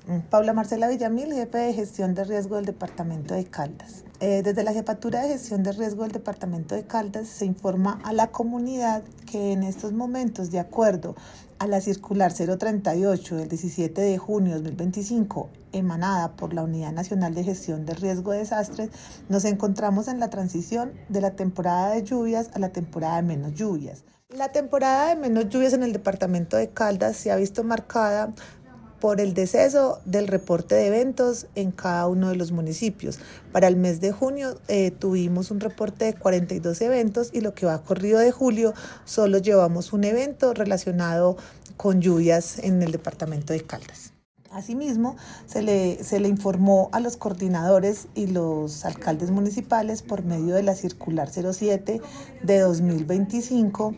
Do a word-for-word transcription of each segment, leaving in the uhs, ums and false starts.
Paula Marcela Villamil, jefe de gestión de riesgo del departamento de Caldas. Eh, desde la Jefatura de Gestión de Riesgo del departamento de Caldas se informa a la comunidad que en estos momentos, de acuerdo a la circular cero treinta y ocho del diecisiete de junio de dos mil veinticinco, emanada por la Unidad Nacional de Gestión de Riesgo de Desastres, nos encontramos en la transición de la temporada de lluvias a la temporada de menos lluvias. La temporada de menos lluvias en el departamento de Caldas se ha visto marcada por el deceso del reporte de eventos en cada uno de los municipios. Para el mes de junio eh, tuvimos un reporte de cuarenta y dos eventos y lo que va corrido de julio solo llevamos un evento relacionado con lluvias en el departamento de Caldas. Asimismo, se le, se le informó a los coordinadores y los alcaldes municipales por medio de la circular cero siete de dos mil veinticinco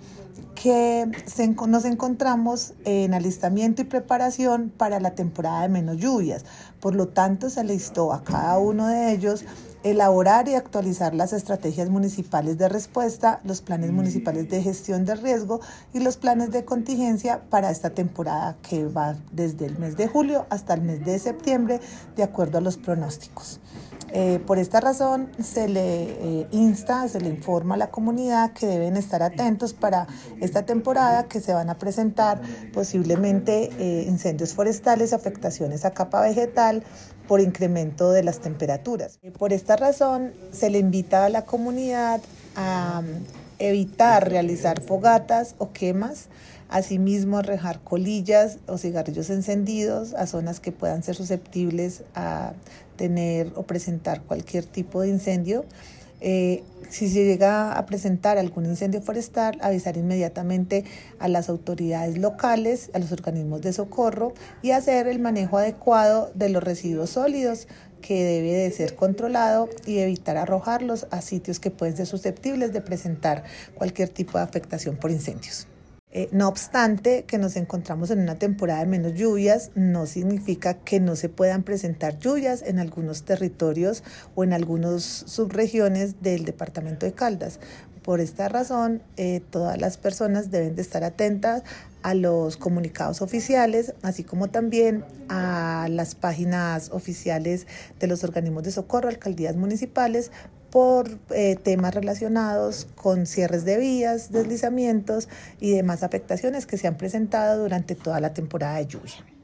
que se, nos encontramos en alistamiento y preparación para la temporada de menos lluvias. Por lo tanto, se le instó a cada uno de ellos elaborar y actualizar las estrategias municipales de respuesta, los planes municipales de gestión de riesgo y los planes de contingencia para esta temporada que va desde el mes de julio hasta el mes de septiembre, de acuerdo a los pronósticos. Eh, por esta razón se le eh, insta, se le informa a la comunidad que deben estar atentos para esta temporada, que se van a presentar posiblemente eh, incendios forestales, afectaciones a capa vegetal por incremento de las temperaturas. Eh, por esta razón se le invita a la comunidad a um, evitar realizar fogatas o quemas, asimismo arrojar colillas o cigarrillos encendidos a zonas que puedan ser susceptibles a tener o presentar cualquier tipo de incendio. Eh, si se llega a presentar algún incendio forestal, avisar inmediatamente a las autoridades locales, a los organismos de socorro y hacer el manejo adecuado de los residuos sólidos, que debe de ser controlado, y evitar arrojarlos a sitios que pueden ser susceptibles de presentar cualquier tipo de afectación por incendios. Eh, no obstante, que nos encontramos en una temporada de menos lluvias no significa que no se puedan presentar lluvias en algunos territorios o en algunas subregiones del departamento de Caldas. Por esta razón, eh, todas las personas deben de estar atentas a los comunicados oficiales, así como también a las páginas oficiales de los organismos de socorro, alcaldías municipales, por eh, temas relacionados con cierres de vías, deslizamientos y demás afectaciones que se han presentado durante toda la temporada de lluvia.